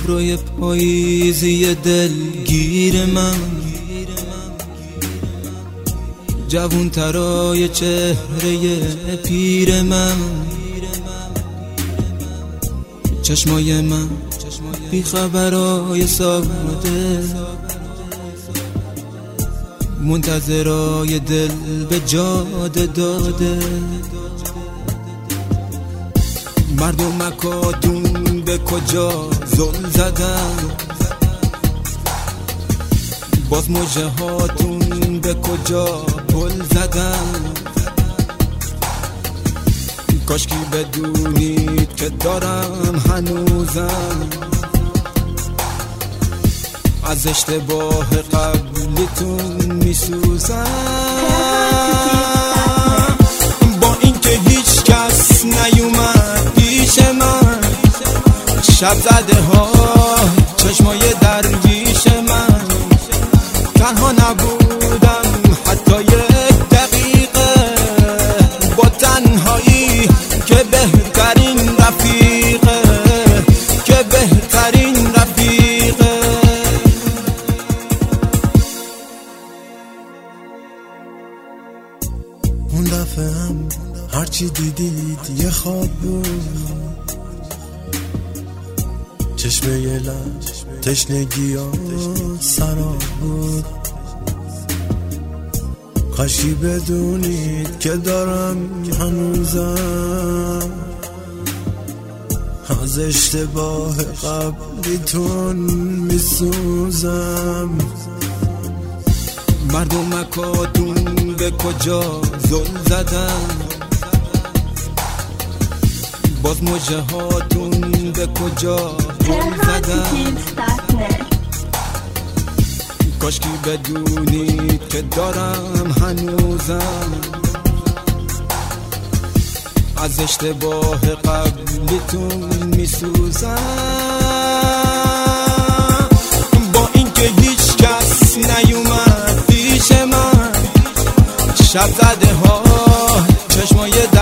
ابروی پاییزی دلگیر من، جوون ترای چهره پیر من، چشمای من بی خبرای ساده، منتظرای دل به جاده داده. مردم مکاتون به کجا زل زدن، باز موجه هاتون به کجا پل زدن. کاشکی بدونید که دارم هنوزم از اشتباه قبلیتون میسوزم. با اینکه هیچ کس نیومد پیش من، شب زده ها چشمای درویش من، تنها نبودم حتی یک دقیقه، با تنهایی که بهترین رفیقه، که بهترین رفیقه. اون دفعه هم هرچی دیدید یه خواب بود، چشمه یه لب تشنگی ها سراب بود. کاشکی بدونید که دارم هنوزم از اشتباه قبلیتون میسوزم. مردم مکاتون به کجا زل زدن، باز موجه هاتون به کجا پل زدن. کاشکی بدونید که دارم هنوزم از اشتباه قبلیتون میسوزم. با اینکه هیچ کس نیومد پیش من، شب زده ها چشمای